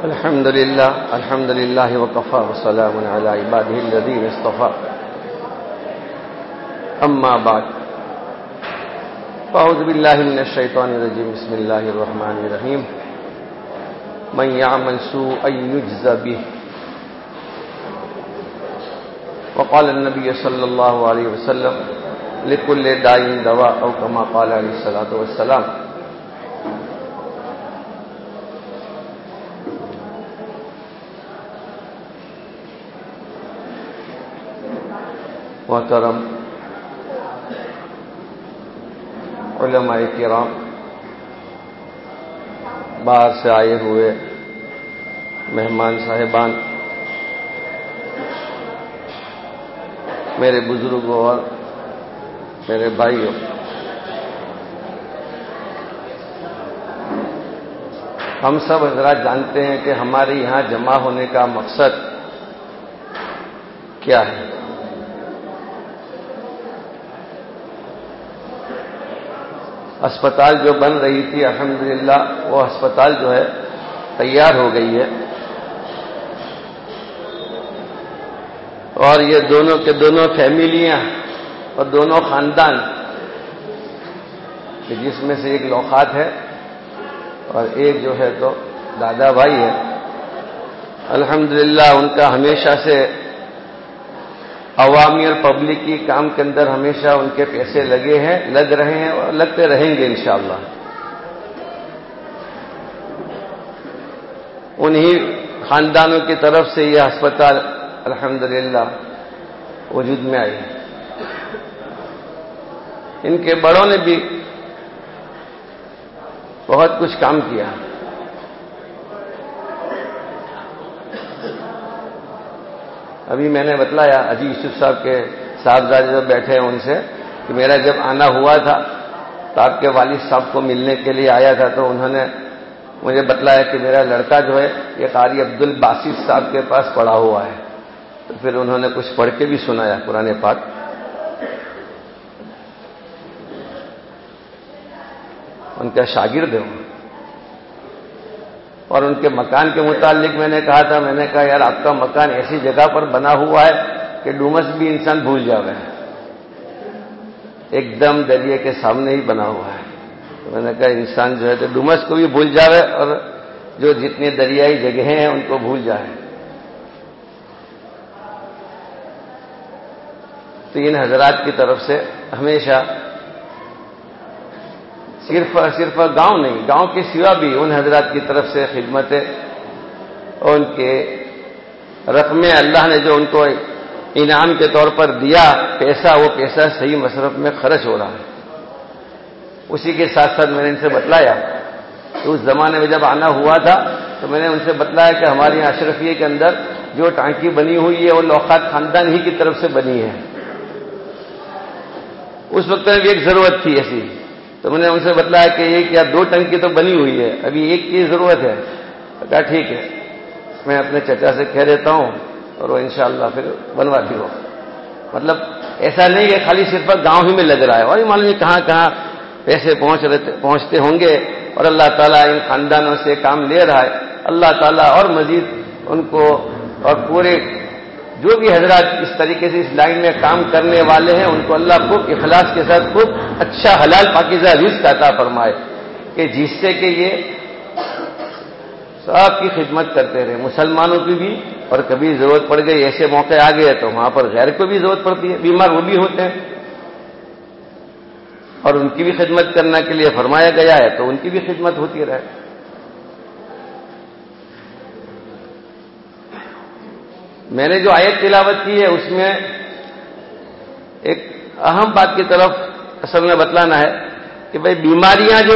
الحمد لله وكفى وسلام على عباده الذين اصطفى أما بعد فأعوذ بالله من الشيطان الرجيم بسم الله الرحمن الرحيم من يعمل سوءا يجز به وقال النبي صلى الله عليه وسلم لكل داء دواء أو كما قال عليه الصلاة والسلام. محترم علماء کرام، باہر سے آئے ہوئے مہمان صاحبان، میرے بزرگوں اور میرے بھائیوں، ہم سب حضرات جانتے ہیں کہ ہمارے یہاں جمع ہونے کا مقصد کیا ہے. اسپتال جو بن رہی تھی الحمدللہ وہ اسپتال جو ہے تیار ہو گئی ہے، اور یہ دونوں کے دونوں فیملیاں اور دونوں خاندان، جس میں سے ایک لوخات ہے اور ایک جو ہے تو دادا بھائی ہے، الحمدللہ ان کا ہمیشہ سے عوامی اور پبلکی کام کے اندر ہمیشہ ان کے پیسے لگے ہیں، لگ رہے ہیں اور لگتے رہیں گے انشاءاللہ. انہی خاندانوں کی طرف سے یہ ہسپتال الحمدللہ وجود میں آئی. ان کے بڑوں نے بھی بہت کچھ کام کیا. ابھی میں نے بتلایا حاجی یوسف صاحب کے صاحبزادے جو بیٹھے ہیں ان سے کہ میرا جب آنا ہوا تھا تو آپ کے والد صاحب کو ملنے کے لیے آیا تھا، تو انہوں نے مجھے بتلایا کہ میرا لڑکا جو ہے یہ قاری عبد الباسط صاحب کے پاس پڑھا ہوا ہے. تو پھر انہوں نے کچھ پڑھ کے بھی سنایا قرآن پاک. ان کا شاگرد ہے. اور ان کے مکان کے متعلق میں نے کہا یار آپ کا مکان ایسی جگہ پر بنا ہوا ہے کہ ڈومس بھی انسان بھول جاوے، ایک دم دریا کے سامنے ہی بنا ہوا ہے. تو میں نے کہا انسان جو ہے تو ڈومس کو بھی بھول جاوے اور جو جتنی دریائی جگہیں ہیں ان کو بھول جائے. تو ان حضرات کی طرف سے ہمیشہ صرف گاؤں نہیں، گاؤں کے سوا بھی ان حضرات کی طرف سے خدمتیں اور ان کے رقم اللہ نے جو ان کو انعام کے طور پر دیا پیسہ، وہ پیسہ صحیح مصرف میں خرچ ہو رہا ہے. اسی کے ساتھ ساتھ میں نے ان سے بتلایا کہ اس زمانے میں جب آنا ہوا تھا تو میں نے ان سے بتلایا کہ ہمارے یہاں اشرفیہ کے اندر جو ٹانکی بنی ہوئی ہے وہ لوخات خاندان ہی کی طرف سے بنی ہے. اس وقت میں بھی ایک ضرورت تھی ایسی، تو میں نے ان سے بتلایا کہ ایک یا دو ٹنکی تو بنی ہوئی ہے، ابھی ایک کی ضرورت ہے. کہا ٹھیک ہے، میں اپنے چچا سے کہہ دیتا ہوں اور وہ انشاءاللہ پھر بنوا دی ہو. مطلب ایسا نہیں کہ خالی صرف گاؤں ہی میں لگ رہا ہے، اور معلوم نہیں کہاں کہاں پیسے پہنچتے ہوں گے، اور اللہ تعالیٰ ان خاندانوں سے کام لے رہا ہے. اللہ تعالیٰ اور مزید ان کو اور پورے جو بھی حضرات اس طریقے سے اس لائن میں کام کرنے والے ہیں ان کو اللہ خوب اخلاص کے ساتھ خوب اچھا حلال پاکیزہ رزق عطا فرمائے کہ جس سے کہ یہ سب کی خدمت کرتے رہے، مسلمانوں کی بھی، اور کبھی ضرورت پڑ گئی ایسے موقع آ گئے تو وہاں پر غیر کو بھی ضرورت پڑتی ہے، بیمار وہ بھی ہوتے ہیں اور ان کی بھی خدمت کرنے کے لیے فرمایا گیا ہے تو ان کی بھی خدمت ہوتی رہے. میں نے جو آیت تلاوت کی ہے اس میں ایک اہم بات کی طرف اصل میں بتلانا ہے کہ بھئی بیماریاں جو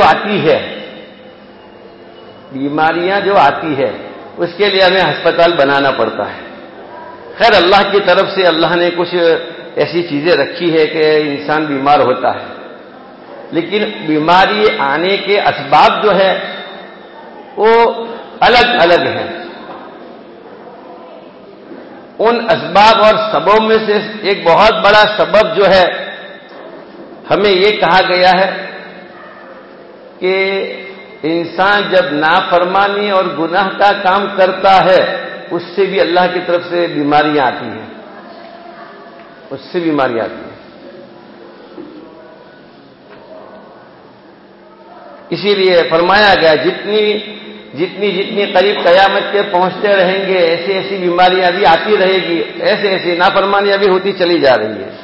آتی ہے اس کے لیے ہمیں ہسپتال بنانا پڑتا ہے. خیر اللہ کی طرف سے اللہ نے کچھ ایسی چیزیں رکھی ہے کہ انسان بیمار ہوتا ہے، لیکن بیماری آنے کے اسباب جو ہے وہ الگ الگ ہیں. ان اسباب اور سببوں میں سے ایک بہت بڑا سبب جو ہے ہمیں یہ کہا گیا ہے کہ انسان جب نافرمانی اور گناہ کا کام کرتا ہے اس سے بھی اللہ کی طرف سے بیماریاں آتی ہیں، اس سے بیماریاں آتی ہیں۔ اسی لیے فرمایا گیا جتنی قریب قیامت کے پہنچتے رہیں گے ایسی ایسی بیماریاں بھی آتی رہے گی، ایسی نافرمانیاں بھی ہوتی چلی جا رہی ہے،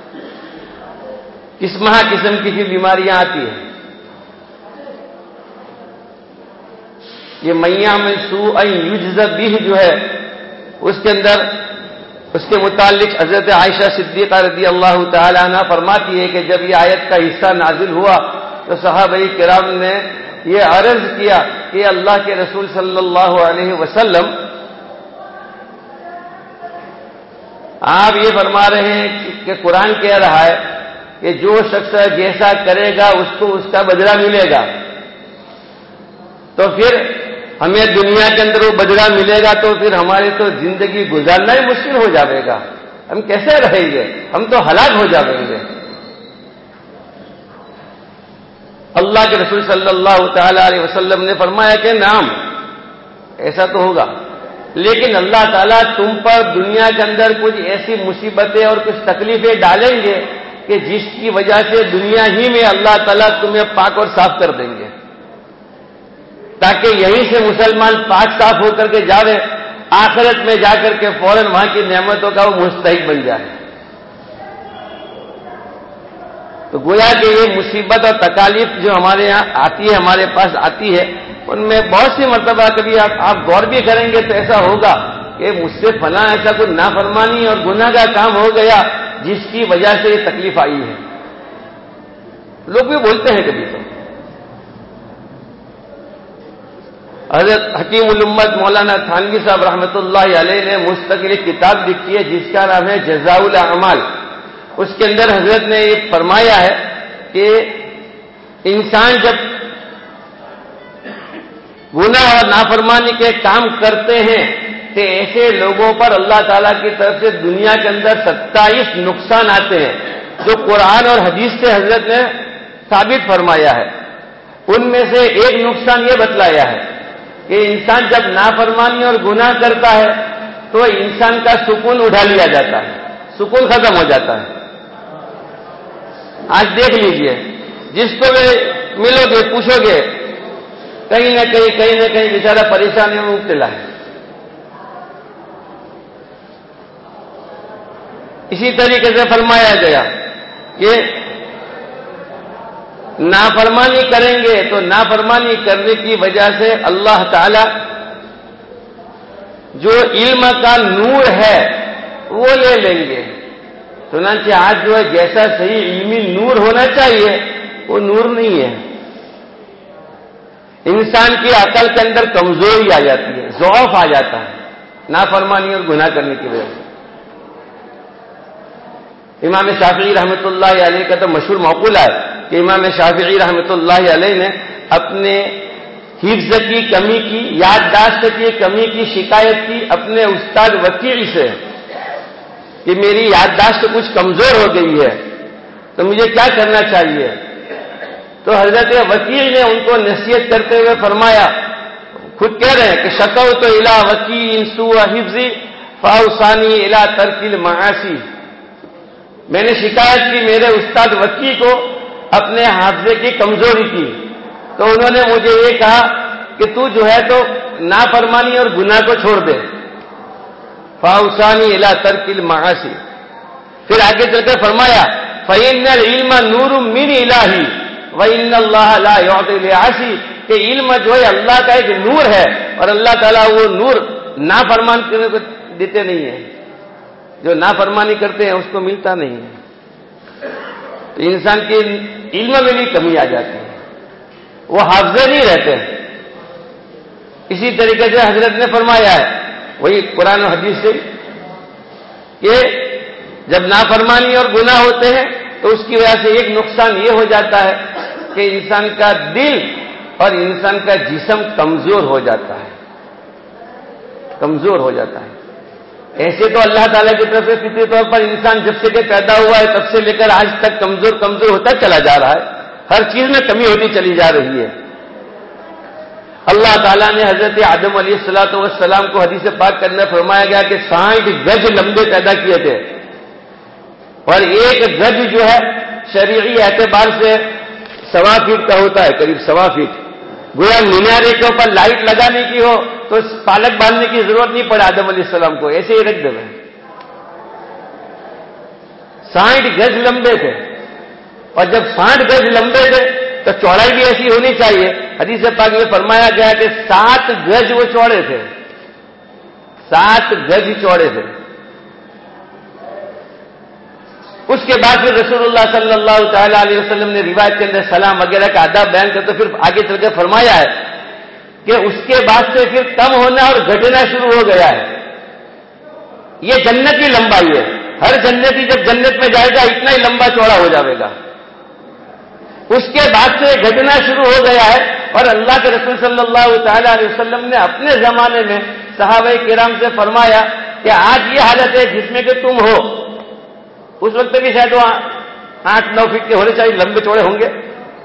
قسم کی بیماریاں آتی ہیں۔ یہ میّام سوء یجز بہ جو ہے اس کے اندر اس کے متعلق حضرت عائشہ صدیقہ رضی اللہ تعالی عنہ فرماتی ہے کہ جب یہ آیت کا حصہ نازل ہوا تو صحابہ کرام نے یہ عرض کیا کہ اللہ کے رسول صلی اللہ علیہ وسلم آپ یہ فرما رہے ہیں کہ قرآن کہہ رہا ہے کہ جو شخص جیسا کرے گا اس کو اس کا بدلہ ملے گا، تو پھر ہمیں دنیا کے اندر وہ بدلہ ملے گا تو پھر ہماری تو زندگی گزارنا ہی مشکل ہو جائے گا، ہم کیسے رہیں گے، ہم تو ہلاک ہو جائیں گے۔ اللہ کے رسول صلی اللہ تعالی علیہ وسلم نے فرمایا کہ نعم ایسا تو ہوگا، لیکن اللہ تعالیٰ تم پر دنیا کے اندر کچھ ایسی مصیبتیں اور کچھ تکلیفیں ڈالیں گے کہ جس کی وجہ سے دنیا ہی میں اللہ تعالیٰ تمہیں پاک اور صاف کر دیں گے، تاکہ یہیں سے مسلمان پاک صاف ہو کر کے جاوے، آخرت میں جا کر کے فوراً وہاں کی نعمتوں کا وہ مستحق بن جائے۔ تو گویا کہ یہ مصیبت اور تکالیف جو ہمارے یہاں آتی ہے، ہمارے پاس آتی ہے، ان میں بہت سی مرتبہ کبھی آپ غور بھی کریں گے تو ایسا ہوگا کہ مجھ سے فلاں ایسا کوئی نافرمانی اور گناہ کا کام ہو گیا جس کی وجہ سے یہ تکلیف آئی ہے۔ لوگ بھی بولتے ہیں کبھی تو۔ حضرت حکیم الامت مولانا تھانوی صاحب رحمۃ اللہ علیہ نے مستقل کتاب لکھی ہے جس کا نام ہے جزاء الاعمال۔ اس کے اندر حضرت نے یہ فرمایا ہے کہ انسان جب گناہ اور نافرمانی کے کام کرتے ہیں تو ایسے لوگوں پر اللہ تعالیٰ کی طرف سے دنیا کے اندر 27 نقصان آتے ہیں جو قرآن اور حدیث سے حضرت نے ثابت فرمایا ہے۔ ان میں سے ایک نقصان یہ بتلایا ہے کہ انسان جب نافرمانی اور گناہ کرتا ہے تو انسان کا سکون اٹھا لیا جاتا ہے، سکون ختم ہو جاتا ہے۔ آج دیکھ لیجئے جس کو بھی ملو گے پوچھو گے کہیں نہ کہیں بیچارہ پریشانیوں میں مبتلا ہے۔ اسی طریقے سے فرمایا گیا کہ نافرمانی کریں گے تو نافرمانی کرنے کی وجہ سے اللہ تعالی جو علم کا نور ہے وہ لے لیں گے۔ چنانچہ آج جو ہے جیسا صحیح علمی نور ہونا چاہیے وہ نور نہیں ہے، انسان کی عقل کے اندر کمزوری آ جاتی ہے، ضعف آ جاتا ہے نافرمانی اور گناہ کرنے کی وجہ سے۔ امام شافعی رحمۃ اللہ علیہ کا تو مشہور مقولہ ہے کہ امام شافعی رحمۃ اللہ علیہ نے اپنے حفظ کی کمی کی، یادداشت کی کمی کی شکایت کی اپنے استاد وکیع سے کہ میری یادداشت کچھ کمزور ہو گئی ہے تو مجھے کیا کرنا چاہیے۔ تو حضرت وکیع نے ان کو نصیحت کرتے ہوئے فرمایا، خود کہہ رہے ہیں کہ شکوت الی وکیع سوء حفظی فاوصانی الی ترک المعاصی، میں نے شکایت کی میرے استاد وکیع کو اپنے حافظے کی کمزوری کی، تو انہوں نے مجھے یہ کہا کہ تو جو ہے تو نافرمانی اور گناہ کو چھوڑ دے، فاوصانی الی ترک المعاصی۔ پھر آگے چل کر فرمایا فإن العلم نور من الہ وإن اللہ لا یعطی لعاصی، کہ علم جو ہے اللہ کا ایک نور ہے اور اللہ تعالیٰ وہ نور نافرمان کرنے کو دیتے نہیں ہے، جو نافرمانی کرتے ہیں اس کو ملتا نہیں ہے۔ تو انسان کے علم میں بھی کمی آ جاتی ہے، وہ حافظے نہیں رہتے ہیں۔ اسی طریقے سے حضرت نے فرمایا ہے وہی قرآن و حدیث سے کہ جب نافرمانی اور گناہ ہوتے ہیں تو اس کی وجہ سے ایک نقصان یہ ہو جاتا ہے کہ انسان کا دل اور انسان کا جسم کمزور ہو جاتا ہے، کمزور ہو جاتا ہے۔ ایسے تو اللہ تعالیٰ کی طرف سے فطری طور پر انسان جب سے کہ پیدا ہوا ہے تب سے لے کر آج تک کمزور ہوتا چلا جا رہا ہے، ہر چیز میں کمی ہوتی چلی جا رہی ہے۔ اللہ تعالیٰ نے حضرت آدم علیہ السلام کو حدیث پاک کے اندر فرمایا گیا کہ 60 گج لمبے پیدا کیے تھے، اور ایک گج جو ہے شرعی اعتبار سے 1.25 فیٹ کا ہوتا ہے، قریب 1.25 فیٹ۔ گویا مینارے کے اوپر لائٹ لگانے کی ہو تو پالک باندھنے کی ضرورت نہیں پڑے آدم علیہ السلام کو، ایسے ہی رکھ دے۔ 60 گج لمبے تھے، اور جب 60 گج لمبے تھے تو چوڑائی بھی ایسی ہونی چاہیے۔ حدیث پاک میں فرمایا گیا کہ 7 گج وہ چوڑے تھے، 7 گج چوڑے تھے۔ اس کے بعد پھر رسول اللہ صلی اللہ تعالی علیہ وسلم نے روایت کے اندر سلام وغیرہ کا آداب بیان کرتے پھر آگے چل کے فرمایا ہے کہ اس کے بعد سے پھر کم ہونا اور گھٹنا شروع ہو گیا ہے۔ یہ جنت کی لمبائی ہے، ہر جنتی جب جنت میں جائے گا اتنا ہی لمبا چوڑا ہو جائے گا۔ اس کے بعد سے گھٹنا شروع ہو گیا ہے، اور اللہ کے رسول صلی اللہ تعالی علیہ وسلم نے اپنے زمانے میں صحابہ کرام سے فرمایا کہ آج یہ حالت ہے جس میں کہ تم ہو، اس وقت بھی شاید وہ 8-9 فٹ کے ہونے چاہیے، لمبے چوڑے ہوں گے،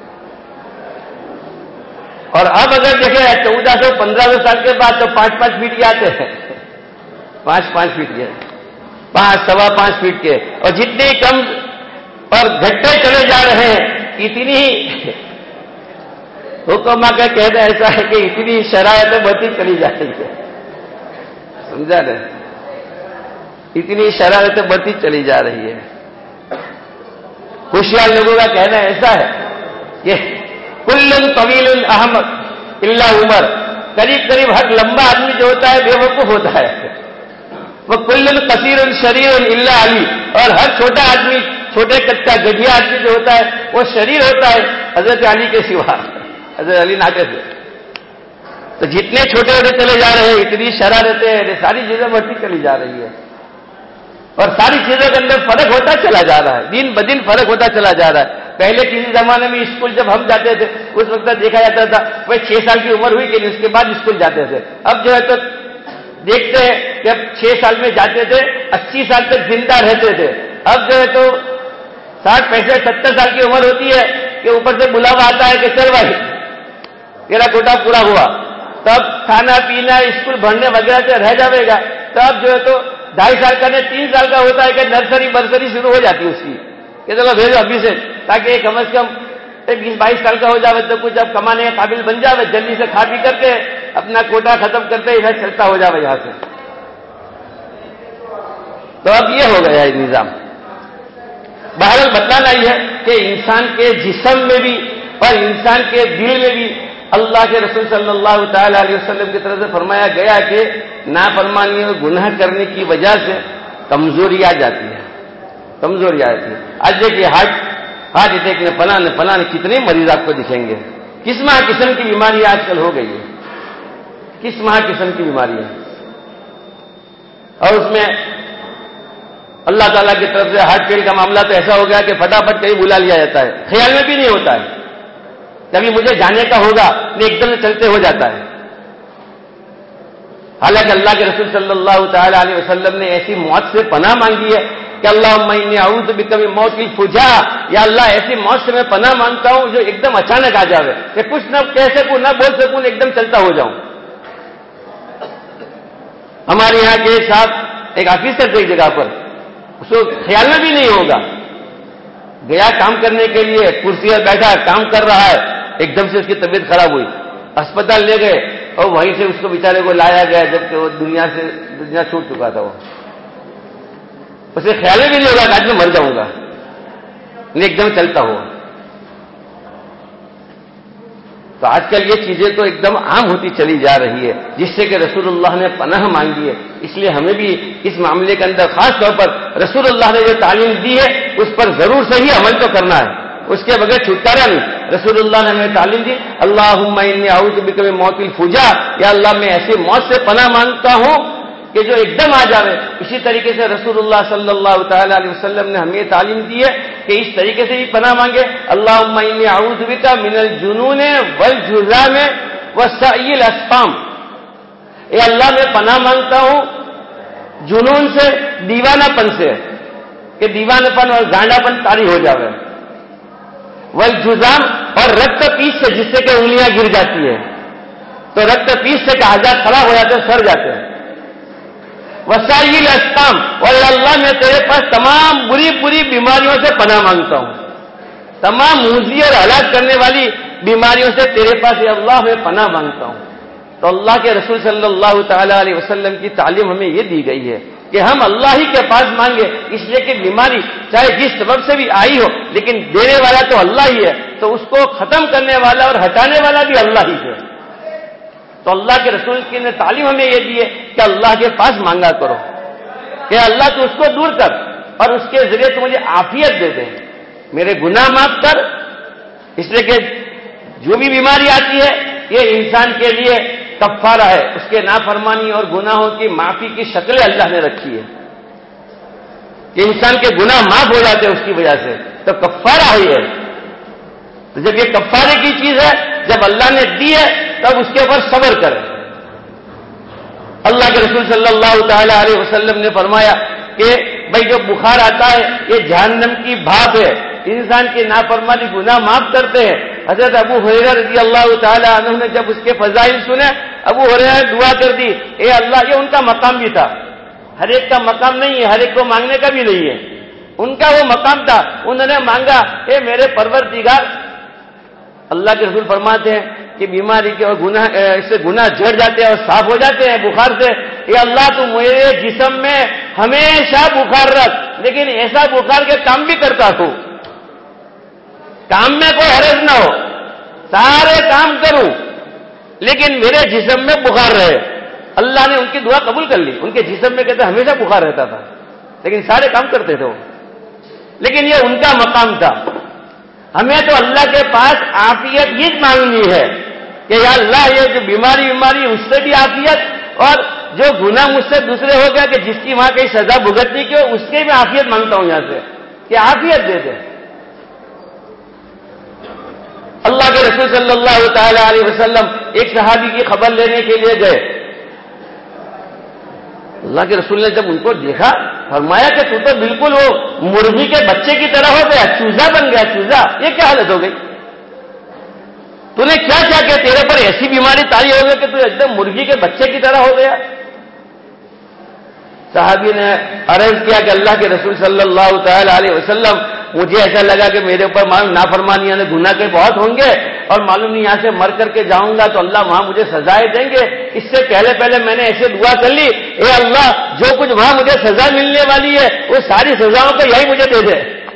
اور اب اگر دیکھیں 1400-1500 سال کے بعد تو 5-5 فٹ کے آتے ہیں، 5-5 فٹ کے، 5-5.25 فٹ کے، اور جتنے کم اور گھٹتے چلے جا رہے ہیں اتنی حکمہ کا کہنا ایسا ہے کہ اتنی شرائطیں بڑھتی چلی جا رہی ہے، سمجھا نا، اتنی شرائطیں بڑھتی چلی جا رہی ہے۔ ہوشیار لوگوں کا کہنا ایسا ہے کہ کل طویل احمد الا عمر، قریب قریب ہر لمبا آدمی جو ہوتا ہے بے وقوف ہوتا ہے، وہ کل قصیر شریر الا علی، اور ہر چھوٹا آدمی، چھوٹے قد کا گدھیا آدمی جو ہوتا ہے وہ شریر ہوتا ہے حضرت علی کے سوا، حضرت علی ناقص ہے۔ تو جتنے چھوٹے ہوتے چلے جا رہے ہیں اتنی شرارتیں، ساری چیزیں بڑھتی چلی جا رہی ہے، اور ساری چیزوں کے اندر فرق ہوتا چلا جا رہا ہے، دن بدن فرق ہوتا چلا جا رہا ہے۔ پہلے کسی زمانے میں اسکول جب ہم جاتے تھے اس وقت دیکھا جاتا تھا وہ 6 سال کی عمر ہوئی کہ اس کے بعد اسکول جاتے تھے، اب جو ہے تو دیکھتے ہیں کہ اب 6 سال میں جاتے تھے 80 سال تک زندہ رہتے تھے، اب جو ہے تو 60 65 70 سال کی عمر ہوتی ہے کہ اوپر سے بلاوا آتا ہے کہ چل بھائی تیرا کوٹا پورا ہوا، تب کھانا پینا اسکول بھرنے وغیرہ سے رہ جائے گا، تب جو ہے تو 2.5 سال کا نہیں 3 سال کا ہوتا ہے کہ نرسری برسری شروع ہو جاتی ہے اس کی کہ چلو بھیجو ابھی سے، تاکہ کم از کم 20-22 سال کا ہو جاوے تو کچھ اب کمانے کے قابل بن جاوے، جلدی سے کھا پی کر کے اپنا کوٹا ختم کرتے ادھر چلتا ہو جاوے یہاں سے۔ تو اب یہ ہو گیا ہے نظام۔ بہرحال بتانا یہ ہے کہ انسان کے جسم میں بھی اور انسان کے دل میں بھی اللہ کے رسول صلی اللہ تعالی علیہ وسلم کی طرف سے فرمایا گیا کہ نافرمانی اور گناہ کرنے کی وجہ سے کمزوری آ جاتی ہے، کمزوری آ جاتی ہے۔ آج دیکھیے ہارٹ اٹیک نے فلاں کتنے مریض آپ کو دکھیں گے، قسم کی بیماری آج کل ہو گئی ہے، قسم کی بیماری ہے، اور اس میں اللہ تعالیٰ کی طرف سے ہارٹ فیل کا معاملہ تو ایسا ہو گیا کہ فٹافٹ کہیں بلا لیا جاتا ہے، خیال میں بھی نہیں ہوتا ہے کبھی مجھے جانے کا ہوگا، نہیں ایک دم چلتے ہو جاتا ہے۔ حالانکہ اللہ کے رسول صلی اللہ تعالی علیہ وسلم نے ایسی موت سے پناہ مانگی ہے کہ اللہم انی اعوذ بک من موت الفجاء، یا اللہ ایسی موت سے میں پناہ مانگتا ہوں جو ایک دم اچانک آ جاوے کہ کچھ نہ کہہ سکوں نہ بول سکوں، ایک دم چلتا ہو جاؤں۔ ہمارے یہاں کے صاحب ایک آفیسر تھے ایک جگہ پر، اس کو خیال میں بھی نہیں ہوگا، گیا کام کرنے کے لیے، کرسی پر بیٹھا کام کر رہا ہے، ایک دم سے اس کی طبیعت خراب ہوئی، اسپتال لے گئے اور وہیں سے اس کو بیچارے کو لایا گیا جبکہ وہ دنیا چھوٹ چکا تھا۔ وہ اسے خیال بھی نہیں ہوگا کہ آج میں مر جاؤں گا، ایک دم چلتا ہوا۔ تو آج کل یہ چیزیں تو ایک دم عام ہوتی چلی جا رہی ہے، جس سے کہ رسول اللہ نے پناہ مانگی ہے، اس لیے ہمیں بھی اس معاملے کے اندر خاص طور پر رسول اللہ نے جو تعلیم دی ہے اس پر ضرور صحیح عمل تو کرنا ہے، اس کے بغیر چھٹکارا نہیں۔ رسول اللہ نے ہمیں تعلیم دی اللہم انی اعوذ بک من موت الفجاء، یا اللہ میں ایسی موت سے پناہ مانگتا ہوں کہ جو ایک دم آ جاوے۔ اسی طریقے سے رسول اللہ صلی اللہ تعالی علیہ وسلم نے ہمیں تعلیم دی ہے کہ اس طریقے سے بھی پناہ مانگے اللہم انی اعوذ بک من الجنون والجذام وسعی الاسقام، اے اللہ میں پناہ مانگتا ہوں جنون سے، دیوانہ پن سے کہ دیوانہ پن اور گانڈا پن طاری ہو جاوے، والجذام اور رکت پیچ سے جس سے کہ انگلیاں گر جاتی ہے، تو رکت پیس سے کہ حاجات خراب ہو جاتے ہیں، سڑ جاتے ہیں. وسائل اسقام، اور اللہ میں تیرے پاس تمام بری بری بیماریوں سے پناہ مانگتا ہوں، تمام موذی اور ہلاک کرنے والی بیماریوں سے تیرے پاس یا اللہ میں پناہ مانگتا ہوں. تو اللہ کے رسول صلی اللہ تعالی علیہ وسلم کی تعلیم ہمیں یہ دی گئی ہے کہ ہم اللہ ہی کے پاس مانگے، اس لیے کہ بیماری چاہے جس سبب سے بھی آئی ہو لیکن دینے والا تو اللہ ہی ہے، تو اس کو ختم کرنے والا اور ہٹانے والا بھی اللہ ہی ہے. تو اللہ کے رسول کی نے تعلیم ہمیں یہ دی ہے کہ اللہ کے پاس مانگا کرو کہ اللہ تو اس کو دور کر اور اس کے ذریعے تو مجھے عافیت دے دے، میرے گناہ معاف کر. اس لیے کہ جو بھی بیماری آتی ہے یہ انسان کے لیے کفارہ ہے، اس کے نافرمانی اور گناہوں کی معافی کی شکلیں اللہ نے رکھی ہے کہ انسان کے گناہ معاف ہو جاتے ہیں اس کی وجہ سے، تو کفارہ ہی ہے. تو جب یہ کفارے کی چیز ہے، جب اللہ نے دی ہے تب اس کے اوپر صبر کرے. اللہ کے رسول صلی اللہ تعالی علیہ وسلم نے فرمایا کہ بھائی جو بخار آتا ہے یہ جہنم کی بھاپ ہے، انسان کی نافرمانی گناہ معاف کرتے ہیں. حضرت ابو ہریرہ رضی اللہ تعالی عنہ نے جب اس کے فضائل سنے، ابو ہریرہ نے دعا کر دی، اے اللہ، یہ ان کا مقام بھی تھا، ہر ایک کا مقام نہیں ہے، ہر ایک کو مانگنے کا بھی نہیں ہے، ان کا وہ مقام تھا. انہوں نے مانگا، اے میرے پروردگار. اللہ کے رسول فرماتے ہیں کہ بیماری کے اور گناہ اس سے گناہ جھڑ جاتے ہیں اور صاف ہو جاتے ہیں بخار سے. اے اللہ، تو میرے جسم میں ہمیشہ بخار رکھ، لیکن ایسا بخار کے کام بھی کرتا ہو، کام میں کوئی حرج نہ ہو، سارے کام کروں لیکن میرے جسم میں بخار رہے. اللہ نے ان کی دعا قبول کر لی. ان کے جسم میں کہتے ہمیشہ بخار رہتا تھا لیکن سارے کام کرتے تھے وہ، لیکن یہ ان کا مقام تھا. ہمیں تو اللہ کے پاس عافیت ہی مانگنی ہے کہ یا اللہ، یہ جو بیماری اس سے بھی عافیت، اور جو گناہ مجھ سے دوسرے ہو گیا کہ جس کی وہاں کہیں سزا بھگتنی کی ہو، اس کے بھی عافیت مانگتا ہوں یہاں سے کہ عافیت دے دے. اللہ کے رسول صلی اللہ تعالی علیہ وسلم ایک صحابی کی خبر لینے کے لیے گئے. اللہ کے رسول نے جب ان کو دیکھا فرمایا کہ تو بالکل وہ مرغی کے بچے کی طرح ہو گیا، چوزا بن گیا، چوزا. یہ کیا حالت ہو گئی؟ تو نے کیا کہ تیرے پر ایسی بیماری تاری ہو گئی کہ تو ایک دم مرغی کے بچے کی طرح ہو گیا؟ صحابی نے عرض کیا کہ اللہ کے رسول صلی اللہ تعالی علیہ وسلم، مجھے ایسا لگا کہ میرے اوپر معلوم نافرمانی یعنی گناہ کے بہت ہوں گے اور معلوم نہیں یہاں سے مر کر کے جاؤں گا تو اللہ وہاں مجھے سزائیں دیں گے. اس سے پہلے میں نے ایسے دعا کر لی، اے اللہ، جو کچھ وہاں مجھے سزا ملنے والی ہے وہ ساری سزاؤں کو یہی مجھے دے دے.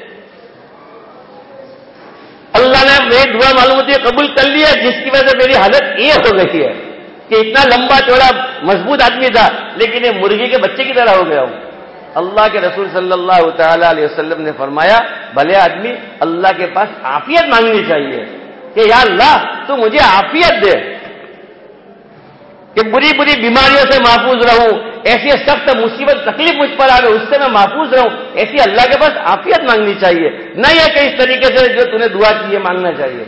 اللہ نے میری دعا معلوم ہوتی ہے قبول کر لی ہے، جس کی وجہ سے میری حالت یہ ہو گئی ہے کہ اتنا لمبا چوڑا مضبوط آدمی تھا لیکن یہ مرغی کے بچے کی طرح ہو گیا ہوں. اللہ کے رسول صلی اللہ تعالی علیہ وسلم نے فرمایا، بھلے آدمی اللہ کے پاس عافیت مانگنی چاہیے کہ یا اللہ، تو مجھے عافیت دے کہ بری بری بیماریوں سے محفوظ رہوں، ایسی سخت مصیبت تکلیف مجھ پر آئے اس سے میں محفوظ رہوں. ایسی اللہ کے پاس عافیت مانگنی چاہیے، نہ یہ کہ اس طریقے سے جو تو نے دعا کی ہے مانگنا چاہیے.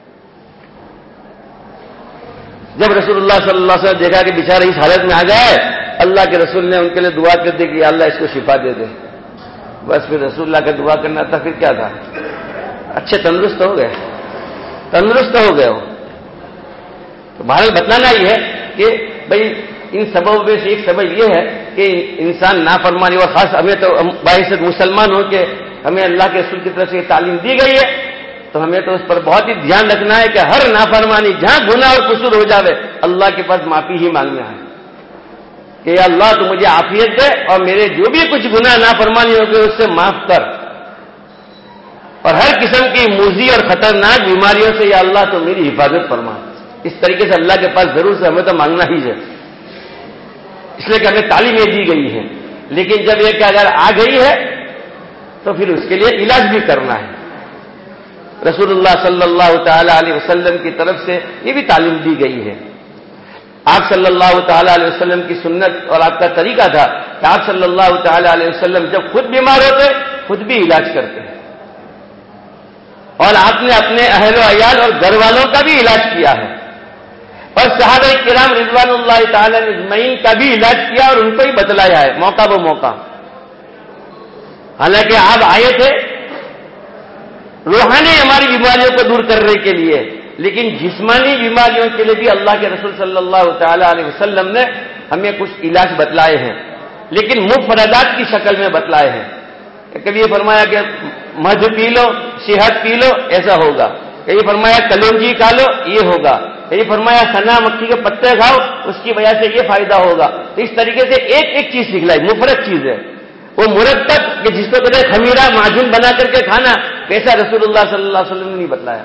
جب رسول اللہ صلی اللہ علیہ وسلم دیکھا کہ بیچارہ اس حالت میں آ گئے، اللہ کے رسول نے ان کے لیے دعا کر دی کہ اللہ اس کو شفا دے دے. بس پھر رسول اللہ کا دعا کرنا تھا، پھر کیا تھا، اچھے تندرست ہو گئے ہو. تو بہرحال بتلانا یہ ہے کہ بھائی ان سببوں میں سے ایک سبب یہ ہے کہ انسان نافرمانی، اور خاص ہمیں تو باعث مسلمان ہو کے ہمیں اللہ کے رسول کی طرف سے تعلیم دی گئی ہے، تو ہمیں تو اس پر بہت ہی دھیان رکھنا ہے کہ ہر نافرمانی جہاں گناہ اور قصور ہو جاوے اللہ کے پاس معافی ہی مانگنا ہے کہ یا اللہ، تو مجھے عافیت دے اور میرے جو بھی کچھ گناہ نافرمانی ہو گئے اس سے معاف کر، اور ہر قسم کی موذی اور خطرناک بیماریوں سے یا اللہ تو میری حفاظت فرما. اس طریقے سے اللہ کے پاس ضرور سے ہمیں تو مانگنا ہی ہے، اس لیے کہ ہمیں تعلیم یہ دی گئی ہے. لیکن جب یہ کہ اگر آ گئی ہے تو پھر اس کے لیے علاج بھی کرنا ہے. رسول اللہ صلی اللہ تعالی علیہ وسلم کی طرف سے یہ بھی تعلیم دی گئی ہے. آپ صلی اللہ تعالی علیہ وسلم کی سنت اور آپ کا طریقہ تھا کہ آپ صلی اللہ تعالی علیہ وسلم جب خود بیمار ہوتے خود بھی علاج کرتے ہیں، اور آپ نے اپنے اہل و عیال اور گھر والوں کا بھی علاج کیا ہے، اور صحابہ کرام رضوان اللہ تعالی اجمعین کا بھی علاج کیا اور ان کو ہی بتلایا ہے موقع بہ موقع. حالانکہ آپ آئے تھے روحانی ہماری بیماریوں کو دور کرنے کے لیے، لیکن جسمانی بیماریوں کے لیے بھی اللہ کے رسول صلی اللہ تعالی علیہ وسلم نے ہمیں کچھ علاج بتلائے ہیں، لیکن مفردات کی شکل میں بتلائے ہیں۔ کبھی یہ فرمایا کہ مدھ پی لو، شہد پی لو، ایسا ہوگا، کبھی فرمایا کلونجی کھا لو، یہ ہوگا، کبھی فرمایا سنا مکھی کے پتے کھاؤ، اس کی وجہ سے یہ فائدہ ہوگا۔ تو اس طریقے سے ایک ایک چیز سکھلائی، مفرد چیز ہے وہ مرتب کہ جس کو کہتے ہیں خمیرہ معجون بنا کر کے کھانا، ویسا رسول اللہ صلی اللہ علیہ وسلم نے نہیں بتلایا،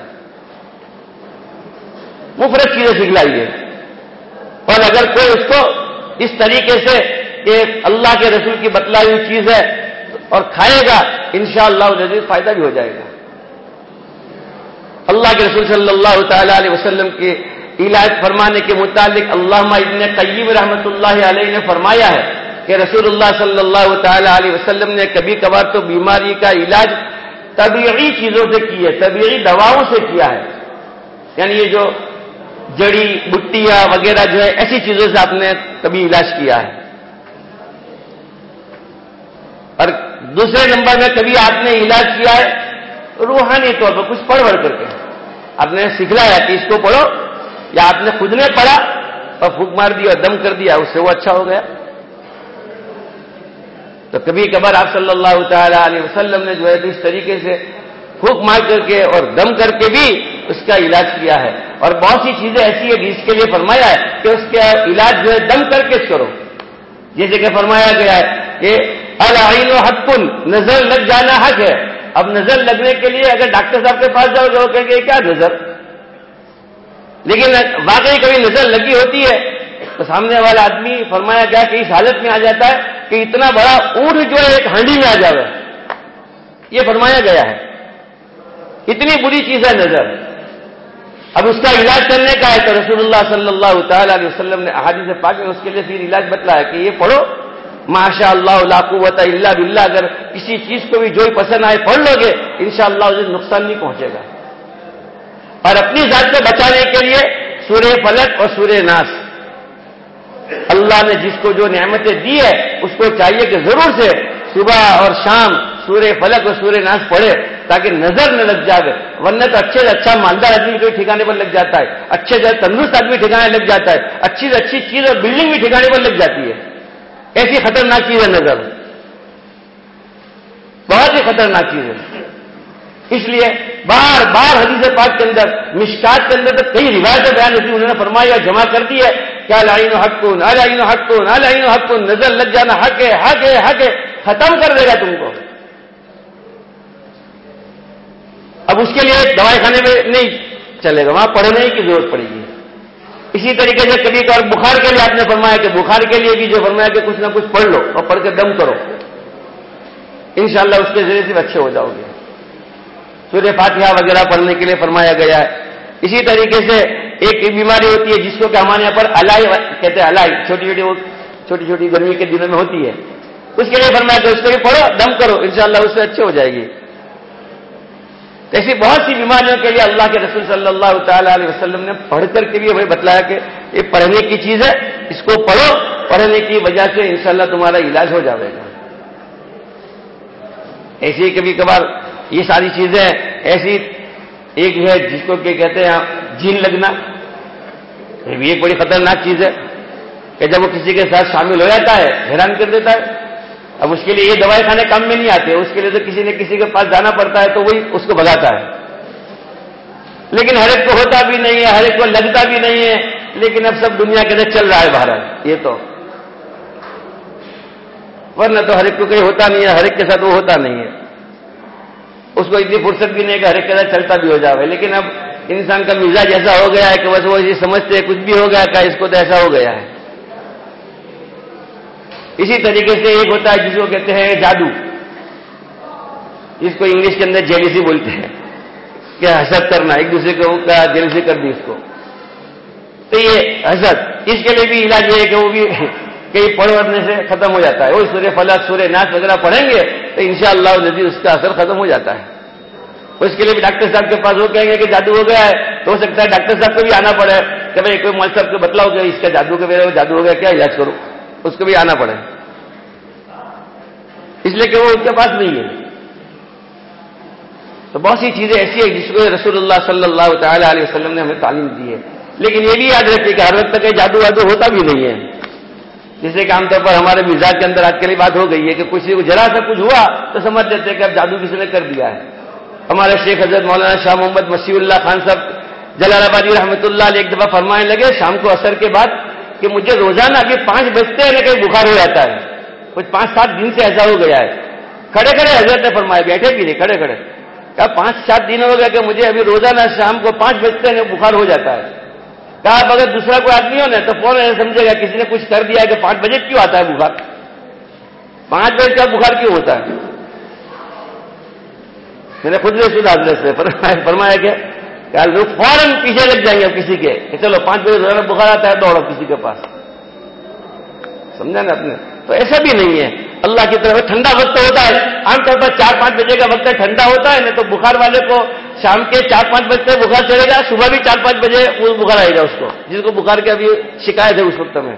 مفرد چیزیں سکھلائی ہے۔ اور اگر کوئی اس کو اس طریقے سے کہ اللہ کے رسول کی بتلائی ہوئی چیز ہے اور کھائے گا، انشاءاللہ العزیز فائدہ بھی ہو جائے گا۔ اللہ کے رسول صلی اللہ تعالی علیہ وسلم کے علاج فرمانے کے متعلق علامہ ابن قیم رحمۃ اللہ علیہ نے فرمایا ہے کہ رسول اللہ صلی اللہ تعالی علیہ وسلم نے کبھی کبھار تو بیماری کا علاج طبیعی چیزوں سے کی ہے، طبیعی دواؤں سے کیا ہے، یعنی یہ جو جڑی بٹیاں وغیرہ جو ہے ایسی چیزوں سے آپ نے کبھی علاج کیا ہے۔ اور دوسرے نمبر میں کبھی آپ نے علاج کیا ہے روحانی طور پر کچھ پڑھ کر کے، آپ نے سکھلایا کہ اس کو پڑھو، یا آپ نے خود نے پڑھا اور پھونک مار دیا اور دم کر دیا، اس سے وہ اچھا ہو گیا۔ تو کبھی کبھار آپ صلی اللہ تعالی علیہ وسلم نے جو ہے اس طریقے سے پھونک مار کر کے اور دم کر کے بھی اس کا علاج کیا ہے۔ اور بہت سی چیزیں ایسی ہے جس کے لیے فرمایا ہے کہ اس کا علاج جو ہے دم کر کے کرو، جیسے کہ فرمایا گیا ہے کہ العین حق، نظر لگ جانا حق ہے۔ اب نظر لگنے کے لیے اگر ڈاکٹر صاحب کے پاس جاؤ گے وہ کہیں گے کیا نظر، لیکن واقعی کبھی نظر لگی ہوتی ہے تو سامنے والا آدمی فرمایا گیا کہ اس حالت میں آ جاتا ہے کہ اتنا بڑا اونٹ جو ہے ایک ہانڈی میں آ جاوے، یہ فرمایا گیا ہے، اتنی بری چیز ہے نظر۔ اب اس کا علاج کرنے کا ہے تو رسول اللہ صلی اللہ تعالی علیہ وسلم نے احادیث پاک میں اس کے لیے پھر علاج بتلایا کہ یہ پڑھو، ماشاء اللہ لا قوت الا باللہ، اگر کسی چیز کو بھی جو ہی پسند آئے پڑھ لو گے انشاءاللہ اسے نقصان نہیں پہنچے گا۔ اور اپنی ذات کو بچانے کے لیے سورہ فلق اور سورہ ناس، اللہ نے جس کو جو نعمتیں دی ہے اس کو چاہیے کہ ضرور سے صبح اور شام سورہ فلق اور سورہ ناس پڑھے تاکہ نظر نہ لگ جائے، ورنہ تو اچھے سے اچھا مالدار آدمی کوئی ٹھکانے پر لگ جاتا ہے، اچھے سے تندرست آدمی ٹھکانے لگ جاتا ہے، اچھی سے اچھی چیز اور بلڈنگ بھی ٹھکانے پر لگ جاتی ہے۔ ایسی خطرناک چیز ہے نظر، بہت ہی خطرناک چیز ہے۔ اس لیے بار بار حدیث پاک کے اندر، مشکات کے اندر تو کئی روایتیں بیان ہوتی ہیں، انہوں نے فرمایا جمع کر دی ہے کیا العین حق، العین حق، العین حق، نظر لگ جانا حق ہے، حق ہے، حق ہے، ختم کر دے گا تم کو۔ اب اس کے لیے دوائی خانے میں نہیں چلے گا، وہاں پڑھنے کی ضرورت پڑے گی۔ اسی طریقے سے کبھی کبھار بخار کے لیے آپ نے فرمایا کہ بخار کے لیے بھی جو فرمایا کہ کچھ نہ کچھ پڑھ لو اور پڑھ کے دم کرو، انشاءاللہ اس کے ذریعے سے اچھے ہو جاؤ گے۔ سورہ فاتحہ وغیرہ پڑھنے کے لیے فرمایا گیا ہے۔ اسی طریقے سے ایک بیماری ہوتی ہے جس کو کہ ہمارے یہاں پر الائی کہتے ہیں، الائی چھوٹی چھوٹی گرمی کے دنوں میں ہوتی ہے، اس کے لیے فرمایا کہ اس کو بھی پڑھو، دم کرو، انشاءاللہ اس سے اچھے ہو جائے گی۔ ایسی بہت سی بیماریوں کے لیے اللہ کے رسول صلی اللہ تعالی علیہ وسلم نے پڑھ کر کے بھی ہمیں بتلایا کہ یہ پڑھنے کی چیز ہے، اس کو پڑھو، پڑھنے کی وجہ سے انشاءاللہ تمہارا علاج ہو جائے گا۔ ایسے ہی کبھی کبھار یہ ساری چیزیں ایسی، ایک ہے جس کو کہ کہتے ہیں جین لگنا، یہ بھی ایک بڑی خطرناک چیز ہے کہ جب وہ کسی کے ساتھ شامل ہو جاتا ہے حیران کر دیتا ہے۔ اب اس کے لیے یہ دوائی خانے کام میں نہیں آتے، اس کے لیے تو کسی نے کسی کے پاس جانا پڑتا ہے تو وہی اس کو بھگاتا ہے، لیکن ہر ایک کو ہوتا بھی نہیں ہے، ہر ایک کو لگتا بھی نہیں ہے، لیکن اب سب دنیا کے اندر چل رہا ہے باہر، یہ تو ورنہ تو ہر ایک کو کہیں ہوتا نہیں ہے، ہر ایک کے ساتھ وہ ہوتا نہیں ہے، اس کو اتنی فرصت بھی نہیں کہ ہر ایک کے ساتھ چلتا بھی ہو جائے، لیکن اب انسان کا مزاج ایسا ہو گیا ہے کہ بس وہ یہ سمجھتے ہیں کچھ بھی ہو گیا کہ اس کو تو ایسا ہو گیا ہے۔ اسی طریقے سے ایک ہوتا ہے جس کو کہتے ہیں جادو، جس کو انگلش کے اندر جیلیسی بولتے ہیں، کہ حسد کرنا، ایک دوسرے کو جیلیسی کر دی اس کو، تو یہ حسد، اس کے لیے بھی علاج یہ ہے کہ وہ بھی کئی پڑھنے سے ختم ہو جاتا ہے۔ وہ سورہ فلق سورہ ناس وغیرہ پڑھیں گے تو انشاءاللہ اس کا اثر ختم ہو جاتا ہے۔ اس کے لیے بھی ڈاکٹر صاحب کے پاس وہ کہیں گے کہ جادو ہو گیا ہے، تو ہو سکتا ہے ڈاکٹر صاحب کو بھی آنا پڑے کہ بھائی کوئی مول صاحب کو بتلاؤ کہ اس کا جادو کے میرے جادو ہو گیا، کیا علاج کروں، اس کو بھی آنا پڑے، اس لیے کہ وہ اس کے پاس نہیں ہے۔ تو بہت سی چیزیں ایسی ہیں جس کو رسول اللہ صلی اللہ تعالی علیہ وسلم نے ہمیں تعلیم دی ہے. لیکن یہ بھی یاد رکھیے کہ ہر وقت تک جادو وادو ہوتا بھی نہیں ہے. جیسے کہ عام طور پر ہمارے مزاج کے اندر آج کل یہ بات ہو گئی ہے کہ کسی کو ذرا سا کچھ ہوا تو سمجھ لیتے ہیں کہ اب جادو کسی نے کر دیا ہے. ہمارے شیخ حضرت مولانا شاہ محمد مسیح اللہ خان صاحب جلال آبادی رحمۃ اللہ علیہ ایک دفعہ فرمانے لگے شام کو عصر کے بعد کہ مجھے روزانہ ابھی 5 بجتے ہیں کہیں بخار ہو جاتا ہے. کچھ 5-7 دن سے ایسا ہو گیا ہے. کھڑے کھڑے حضرت نے فرمایا, بیٹھے بھی نہیں, کھڑے کھڑے. کہا 5-7 دن ہو گیا کہ مجھے ابھی روزانہ شام کو 5 بجتے ہیں بخار ہو جاتا ہے. کہا اب اگر دوسرا کوئی آدمی ہو نا تو فوراً سمجھے گا کسی نے کچھ کر دیا ہے کہ 5 بجے کیوں آتا ہے بخار, 5 بجے کا بخار کیوں ہوتا ہے. میں نے خود نے سنا حضرت سے فرمایا کہ لوگ فوراً پیچھے لگ جائیں گے کسی کے کہ چلو 5 بجے روزانہ بخار آتا ہے دوڑو کسی کے پاس. سمجھا نا آپ نے. تو ایسا بھی نہیں ہے. اللہ کی طرف ٹھنڈا وقت ہوتا ہے, عام طور پر 4-5 بجے کا وقت ٹھنڈا ہوتا ہے نا, تو بخار والے کو شام کے 4-5 بجے بخار چڑھے گا, صبح بھی 4-5 بجے وہ بخار آئے گا اس کو, جس کو بخار کی ابھی شکایت ہے اس وقت میں.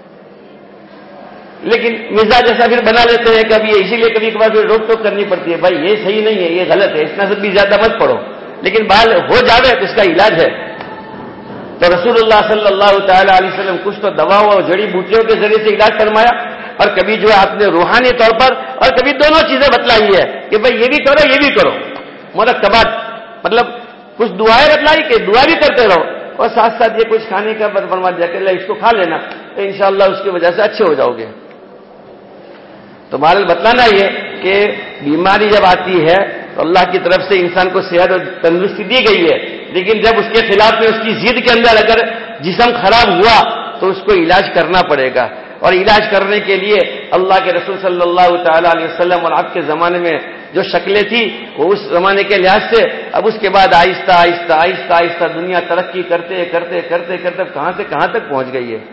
لیکن مزاج ایسا پھر بنا لیتے ہیں کبھی, اسی لیے کبھی کبھار پھر روک ٹوک کرنی پڑتی ہے, بھائی یہ صحیح نہیں ہے, یہ غلط ہے, اتنا سے بھی زیادہ مت پڑھو. لیکن بال ہو جاوے تو اس کا علاج ہے. تو رسول اللہ صلی اللہ تعالی علیہ وسلم کچھ تو دواؤں اور جڑی بوٹیوں کے ذریعے سے علاج فرمایا, اور کبھی جو ہے آپ نے روحانی طور پر, اور کبھی دونوں چیزیں بتلائی ہے کہ بھائی یہ بھی کرو یہ بھی کرو. مرکبات مطلب کچھ دعائیں بتلائی کہ دعا بھی کرتے رہو, اور ساتھ ساتھ یہ کچھ کھانے کا فرما دیا کہ اللہ اس کو کھا لینا تو انشاءاللہ اس کی وجہ سے اچھے ہو جاؤ گے. تو بہرحال بتلانا یہ کہ بیماری جب آتی ہے تو اللہ کی طرف سے انسان کو صحت اور تندرستی دی گئی ہے, لیکن جب اس کے خلاف میں اس کی ضد کے اندر اگر جسم خراب ہوا تو اس کو علاج کرنا پڑے گا. اور علاج کرنے کے لیے اللہ کے رسول صلی اللہ تعالی علیہ وسلم اور آپ کے زمانے میں جو شکلیں تھی وہ اس زمانے کے لحاظ سے, اب اس کے بعد آہستہ آہستہ آہستہ آہستہ دنیا ترقی کرتے کرتے کرتے کرتے کہاں سے کہاں تک پہنچ گئی ہے.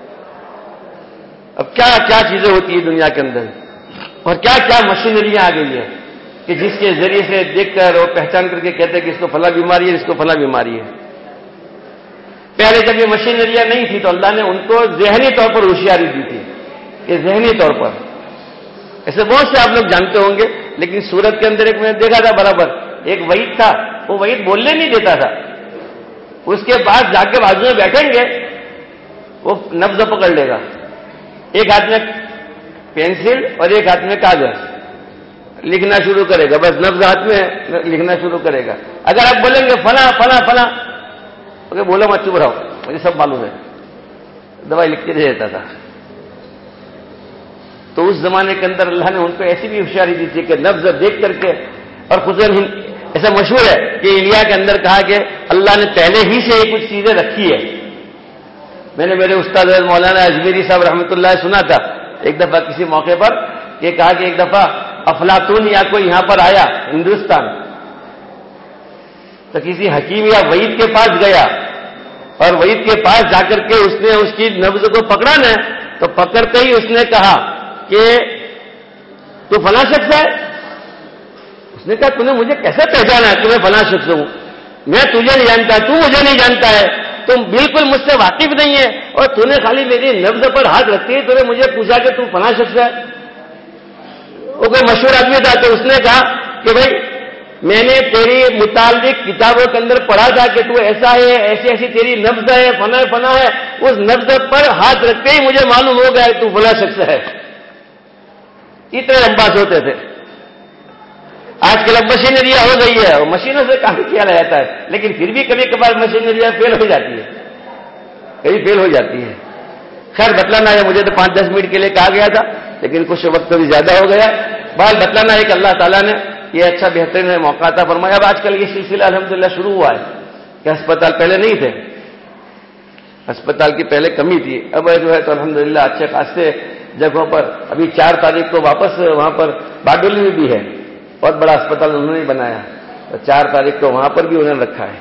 اب کیا کیا چیزیں ہوتی ہیں دنیا کے اندر, اور کیا کیا مشینریاں آ گئی ہے کہ جس کے ذریعے سے دیکھ کر اور پہچان کر کے کہتے ہیں کہ اس کو فلاں بیماری ہے, اس کو فلاں بیماری ہے. پہلے جب یہ مشینریاں نہیں تھی تو اللہ نے ان کو ذہنی طور پر ہوشیاری دی تھی کہ ذہنی طور پر ایسے بہت سے آپ لوگ جانتے ہوں گے. لیکن سورت کے اندر ایک میں نے دیکھا تھا برابر ایک وحید تھا, وہ وحید بولنے نہیں دیتا تھا. اس کے پاس جا کے بازو میں بیٹھیں گے وہ نبض پکڑ لے گا, ایک ہاتھ میں پینسل اور ایک ہاتھ میں کاغذ, لکھنا شروع کرے گا, بس نبض ہاتھ میں لکھنا شروع کرے گا. اگر آپ بولیں گے فلاں فلاں فلاں, اوکے بولو مت, چپ رہو, مجھے سب معلوم ہے, دوائی لکھ کے دے دیتا تھا. تو اس زمانے کے اندر اللہ نے ان کو ایسی بھی ہوشیاری دی تھی کہ نبض دیکھ کر کے, اور خصوصاً ایسا مشہور ہے کہ انڈیا کے اندر کہا کہ اللہ نے پہلے ہی سے یہ کچھ چیزیں رکھی ہے. میں نے میرے استاد مولانا اجمیری صاحب رحمۃ اللہ سنا تھا ایک دفعہ کسی موقع پر, یہ کہا کہ ایک دفعہ افلاطون یا کوئی یہاں پر آیا ہندوستان, تو کسی حکیم یا وحید کے پاس گیا, اور وحید کے پاس جا کر کے اس نے اس کی نبض کو پکڑا نا, تو پکڑتے ہی اس نے کہا کہ تو فلاں شخص ہے. اس نے کہا تو نے مجھے کیسے پہچانا ہے کہ میں فلاں شخص ہوں؟ میں تجھے نہیں جانتا, تو مجھے نہیں جانتا ہے, تم بالکل مجھ سے واقف نہیں ہے, اور تو نے خالی میری نبض پر ہاتھ رکھتی ہے, تو نے مجھے پوچھا کہ تو فلاں شخص ہے. وہ کوئی مشہور آدمی تھا, تو اس نے کہا کہ بھائی میں نے تیری متعلق کتابوں کے اندر پڑھا تھا کہ تو ایسا ہے, ایسی ایسی تیری نبض ہے, فنا فنا ہے. اس نبض پر ہاتھ رکھتے ہی مجھے معلوم ہو گیا کہ تو فلاں شخص ہے. اتنے امباس ہوتے تھے. آج کل اب مشینریاں ہو گئی ہے اور مشینوں سے کام کیا جاتا ہے, لیکن پھر بھی کبھی کبھار مشینریاں فیل ہو جاتی ہے, کبھی فیل ہو جاتی ہے. خیر بتلانا ہے, مجھے تو 5-10 منٹ کے لیے کہا گیا تھا, لیکن کچھ وقت بھی زیادہ ہو گیا. بہرحال بتلانا ہے کہ اللہ تعالیٰ نے یہ اچھا بہترین موقع عطا فرمایا. اب آج کل یہ سلسلہ الحمدللہ شروع ہوا ہے کہ ہسپتال پہلے نہیں تھے, ہسپتال کی پہلے کمی تھی, اب جو ہے تو الحمدللہ اچھے خاصے جگہوں پر. ابھی 4 تاریخ کو واپس وہاں پر باڈولی میں بھی ہے, بہت بڑا ہسپتال انہوں نے بنایا, تو 4 تاریخ کو وہاں پر بھی انہوں نے رکھا ہے.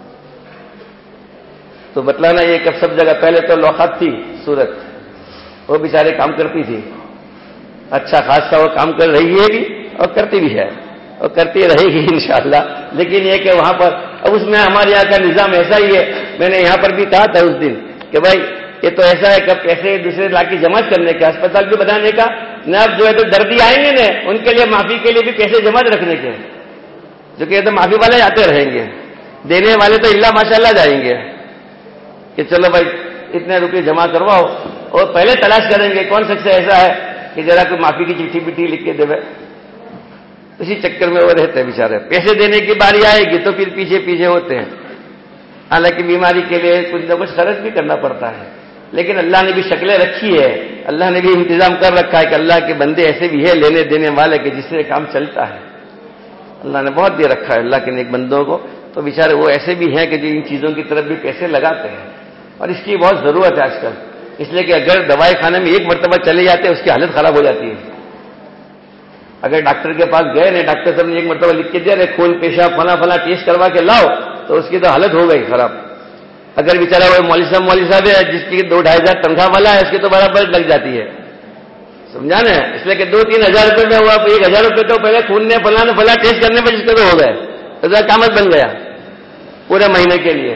تو بتلانا یہ کہ سب جگہ پہلے تو لوخات تھی سورت, وہ بیچارے کام کرتی تھی, اچھا خاصا وہ کام کر رہی ہے بھی اور کرتی بھی ہے اور کرتی رہے گی انشاءاللہ. لیکن یہ کہ وہاں پر اب اس میں ہمارے یہاں کا نظام ایسا ہی ہے, میں نے یہاں پر بھی کہا تھا اس دن کہ بھائی یہ تو ایسا ہے کہ پیسے دوسرے لا کی جمع کرنے کا, اسپتال بھی بنانے کا, نہ اب جو ہے تو دردی آئیں گے نا ان کے لیے معافی کے لیے بھی پیسے جمع رکھنے کے. جو کہ ایک معافی والے آتے رہیں گے، دینے والے تو اللہ ماشاءاللہ جائیں گے کہ چلو بھائی اتنے روپے جمع کرواؤ، اور پہلے تلاش کریں گے کون شخص ایسا ہے کہ ذرا کوئی معافی کی چٹھی پٹھی لکھ کے دے. اسی چکر میں وہ رہتے ہیں بیچارے. پیسے دینے کی باری آئے گی تو پھر پیچھے پیچھے ہوتے ہیں. حالانکہ بیماری کے لیے کچھ نہ کچھ خرچ بھی کرنا پڑتا ہے، لیکن اللہ نے بھی شکلیں رکھی ہے، اللہ نے بھی انتظام کر رکھا ہے کہ اللہ کے بندے ایسے بھی ہیں لینے دینے والے کہ جس سے کام چلتا ہے. اللہ نے بہت دے رکھا ہے اللہ کے نیک بندوں کو. تو بیچارے وہ ایسے بھی ہیں کہ جو ان چیزوں کی طرف بھی پیسے لگاتے ہیں، اور اس کی بہت ضرورت ہے آج کل. اس لیے کہ اگر دوائی خانے میں ایک مرتبہ چلے جاتے ہیں اس کی حالت خراب ہو جاتی ہے. اگر ڈاکٹر کے پاس گئے نہیں، ڈاکٹر صاحب نے ایک مرتبہ لکھ کے دیا رہے خون پیشاب فلاں فلاں ٹیسٹ کروا کے لاؤ، تو اس کی تو حالت ہو گئی خراب. اگر بیچارہ وہ مولوی صاحب ہے جس کی 2-2.5 ہزار تنخواہ والا ہے، اس کی تو برابر لگ جاتی ہے. سمجھا نا؟ اس لیے کہ 2-3 ہزار روپے میں ہوا 1,000 روپے تو پہلے خون نے فلاں ٹیسٹ کرنے پر جس کے تو ہو گئے، کامت بن گیا پورے مہینے کے لیے.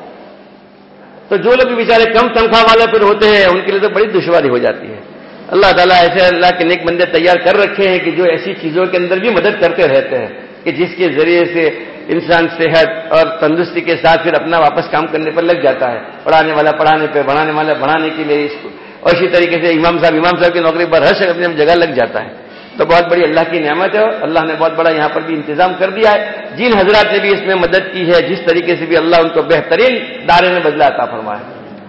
تو جو لوگ بیچارے کم تنخواہ والے پھر ہوتے ہیں ان کے لیے تو بڑی دشواری ہو جاتی ہے. اللہ تعالیٰ ایسے اللہ کے نیک بندے تیار کر رکھے ہیں کہ جو ایسی چیزوں کے اندر بھی مدد کرتے رہتے ہیں کہ جس کے ذریعے سے انسان صحت اور تندرستی کے ساتھ پھر اپنا واپس کام کرنے پر لگ جاتا ہے. پڑھانے والا پڑھانے پہ، بڑھانے والا بڑھانے کے لیے، اور اسی طریقے سے امام صاحب کی نوکری پر ہر شخص اپنی جگہ لگ جاتا ہے. تو بہت بڑی اللہ کی نعمت ہے. اللہ نے بہت بڑا یہاں پر بھی انتظام کر دیا ہے. جن حضرات نے بھی اس میں مدد کی ہے، جس طریقے سے بھی اللہ ان کو بہترین دائرے میں بدلا عطا فرمایا،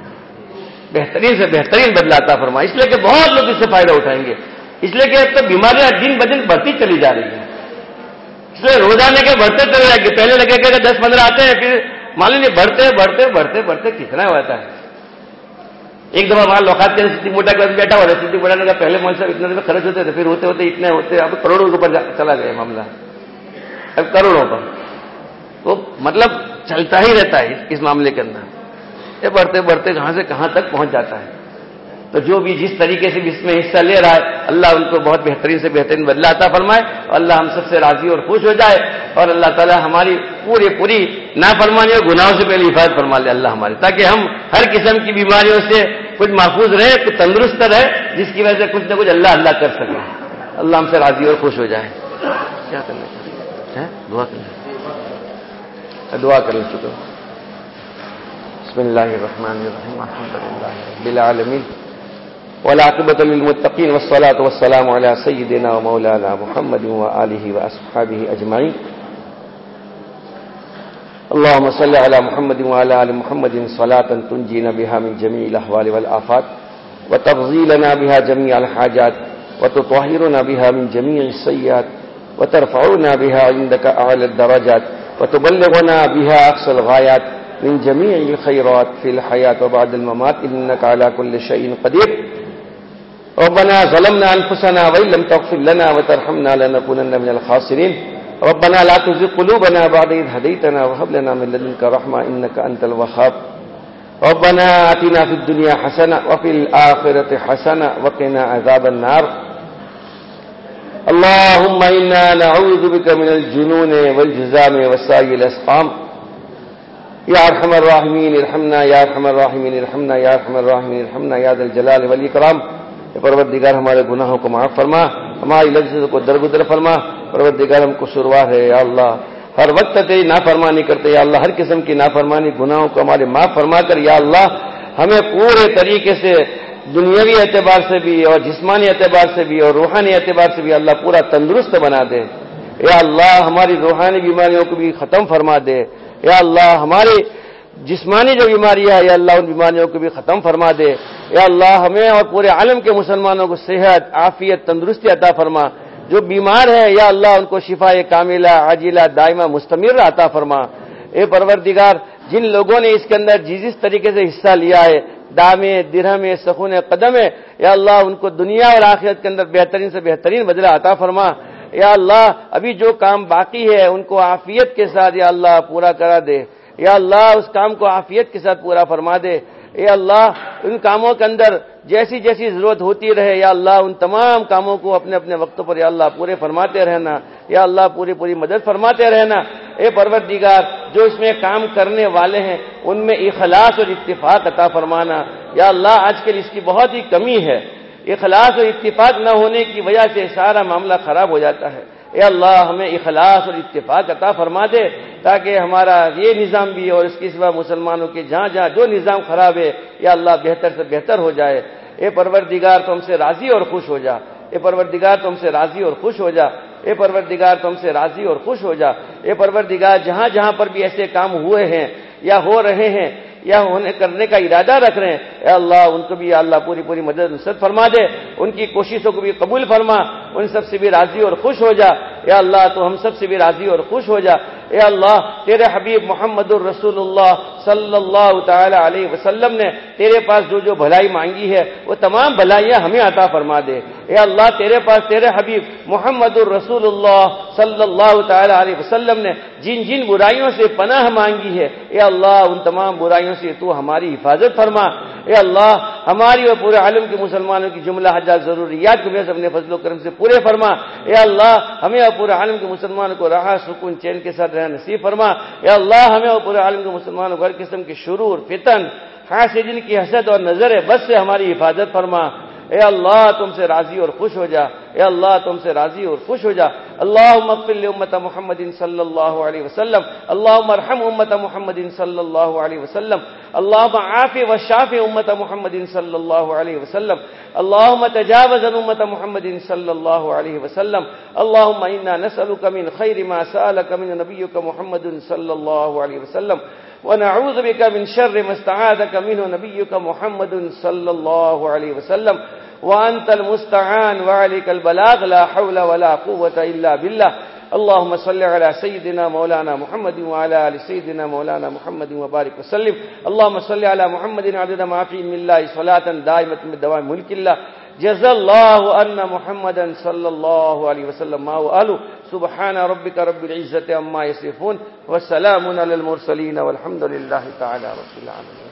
بہترین سے بہترین بدلا عطا فرمایا. اس لیے کہ بہت لوگ اس سے فائدہ اٹھائیں گے. اس لیے کہ اب تو بیماریاں دن بدن بڑھتی چلی جا رہی ہیں. اس لیے روزانے کے بڑھتے چلے جائیں گے. پہلے لگے کہ 10-15 آتے ہیں، پھر مان لیجیے بڑھتے کتنا ہوتا ہے. ایک دفعہ وہاں لوکات کے صدیق موٹا کے بیٹھا ہوا تھا. صدیق موٹا نے کہا پہلے مول صاحب اتنے روپے خرچ ہوتے تھے، پھر ہوتے ہوتے اتنے ہوتے، اب کروڑوں کے اوپر چلا گیا معاملہ، اب کروڑوں پر. تو مطلب چلتا ہی رہتا ہے اس معاملے کے اندر. یہ بڑھتے کہاں سے کہاں تک پہنچ جاتا ہے. تو جو بھی جس طریقے سے بھی اس میں حصہ لے رہا ہے، اللہ ان کو بہت بہترین سے بہترین بدلہ عطا فرمائے، اور اللہ ہم سب سے راضی اور خوش ہو جائے، اور اللہ تعالیٰ ہماری پوری نافرمانی اور گناہوں سے پہلے حفاظت فرما لے اللہ ہمارے، تاکہ ہم ہر قسم کی بیماریوں سے کچھ محفوظ رہے، کچھ تندرست رہے، جس کی وجہ سے کچھ نہ کچھ اللہ کر سکے. اللہ ہم سے راضی اور خوش ہو جائے. کیا کرنا ہے؟ دعا کریں. شکر. بسم اللہ الرحمن الرحیم. الحمد للہ رب العالمین والعاقبۃ للمتقین والصلاۃ والسلام علی سیدنا ومولانا محمد وآلہ واصحابہ اجمعین. اللهم صل على محمد وعلى آل محمد صلاة تنجينا بها من جميع الأحوال والآفات وتقضي لنا بها جميع الحاجات وتطهرنا بها من جميع السيئات وترفعنا بها عندك أعلى الدرجات وتبلغنا بها أقصى الغايات من جميع الخيرات في الحياة وبعد الممات إنك على كل شيء قدير. ربنا ظلمنا أنفسنا وإن لم تغفر لنا وترحمنا لنكونن من الخاسرين. ربنا لا تزغ قلوبنا بعد إذ هديتنا وهب لنا من لدنك رحمة إنك أنت الوهاب. ربنا آتنا في الدنيا حسنة وفي الآخرة حسنة وقنا عذاب النار. اللهم إنا نعوذ بك من الجنون والجذام وسائر الأسقام. یا ارحم الراحمین ارحمنا، یا ارحم الراحمین ارحمنا، یا ارحم الراحمین ارحمنا یا ذا الجلال والاکرام. پروردگار ہمارے گناہوں کو معاف فرما، ہماری لفظوں کو درگزر فرما. پروردگار ہم قصوروار ہے یا اللہ، ہر وقت تیری نافرمانی کرتے یا اللہ، ہر قسم کی نافرمانی گناہوں کو ہمارے معاف فرما کر یا اللہ ہمیں پورے طریقے سے دنیاوی اعتبار سے بھی اور جسمانی اعتبار سے بھی اور روحانی اعتبار سے بھی اللہ پورا تندرست بنا دے. یا اللہ ہماری روحانی بیماریوں کو بھی ختم فرما دے. یا اللہ ہماری جسمانی جو بیماریاں ہے یا اللہ ان بیماریوں کو بھی ختم فرما دے. یا اللہ ہمیں اور پورے عالم کے مسلمانوں کو صحت، عافیت، تندرستی عطا فرما. جو بیمار ہے یا اللہ ان کو شفا کاملہ، عاجلہ، دائمہ، مستمر عطا فرما. اے پروردگار جن لوگوں نے اس کے اندر جس طریقے سے حصہ لیا ہے، دامے، درہم، سخن قدم ہے، یا اللہ ان کو دنیا اور آخرت کے اندر بہترین سے بہترین بدلہ عطا فرما. یا اللہ ابھی جو کام باقی ہے ان کو عافیت کے ساتھ یا اللہ پورا کرا دے. یا اللہ اس کام کو عافیت کے ساتھ پورا فرما دے. یا اللہ ان کاموں کے اندر جیسی ضرورت ہوتی رہے یا اللہ ان تمام کاموں کو اپنے اپنے وقتوں پر یا اللہ پورے فرماتے رہنا. یا اللہ پوری مدد فرماتے رہنا. اے پروردگار جو اس میں کام کرنے والے ہیں ان میں اخلاص اور اتفاق عطا فرمانا. یا اللہ آج کل اس کی بہت ہی کمی ہے، اخلاص اور اتفاق نہ ہونے کی وجہ سے سارا معاملہ خراب ہو جاتا ہے. اے اللہ ہمیں اخلاص اور اتفاق عطا فرما دے تاکہ ہمارا یہ نظام بھی اور اس کے سوا مسلمانوں کے جہاں جہاں جو نظام خراب ہے یا اللہ بہتر سے بہتر ہو جائے۔ اے پروردگار تو ہم سے راضی اور خوش ہو جا، اے پروردگار تو ہم سے راضی اور خوش ہو جا، اے پروردگار تو ہم سے راضی اور خوش ہو جا۔ اے پروردگار جہاں جہاں پر بھی ایسے کام ہوئے ہیں یا ہو رہے ہیں یا ہونے کرنے کا ارادہ رکھ رہے ہیں، اے اللہ ان کو بھی یا اللہ پوری پوری مدد نصرت فرما دے، ان کی کوششوں کو بھی قبول فرما، ان سب سے بھی راضی اور خوش ہو جا۔ اے اللہ تو ہم سب سے بھی راضی اور خوش ہو جا۔ اے اللہ تیرے حبیب محمد الرسول اللہ صلی اللہ تعالی علیہ وسلم نے تیرے پاس جو جو بھلائی مانگی ہے وہ تمام بھلائیاں ہمیں عطا فرما دے۔ اے اللہ تیرے پاس تیرے حبیب محمد الرسول اللہ صلی اللہ تعالی علیہ وسلم نے جن جن برائیوں سے پناہ مانگی ہے، اے اللہ ان تمام برائیوں سے تو ہماری حفاظت فرما۔ اے اللہ ہماری اور پورے عالم کے مسلمانوں کی جملہ حاجات ضروریات کو بھی اپنے فضل و کرم سے پورے فرما۔ اے اللہ ہمیں اور پورے عالم کے مسلمانوں کو راحت سکون چین کے ساتھ رہنا نصیب فرما۔ اے اللہ ہمیں اور پورے عالم کے مسلمانوں کو ہر قسم کے شرور، فتن، حاسدین کی حسد اور نظر بد سے ہماری حفاظت فرما۔ اے اللہ تم سے راضی اور خوش ہو جا، اے اللہ تم سے راضی اور خوش ہو جا۔ اللہم اغفر لامت محمد صلی اللہ علیہ وسلم، اللہم ارحم امت محمد صلی اللہ علیہ وسلم، اللہم عافی وشافی امت محمد صلی اللہ علیہ وسلم، اللہم تجاوز عن امت محمد صلی اللہ علیہ وسلم، اللہم انا نسألک من خیر ما سألک من نبیک محمد صلی اللہ علیہ وسلم، ونعوذ بك من شر ما استعاذك منه نبيك محمد صلى الله عليه وسلم، وأنت المستعان وعليك البلاغ، لا حول ولا قوة إلا بالله۔ اللهم صل على سيدنا مولانا محمد وعلى آل سيدنا مولانا محمد وبارك وسلم۔ اللهم صل على محمد عدد ما في علم الله صلاة دائمة بدوام ملك الله۔ جزا الله أن محمدا صلى الله عليه وسلم ما وآله۔ سبحان ربك رب العزة عما يصفون، وسلام على المرسلين، والحمد لله تعالى رب العالمين۔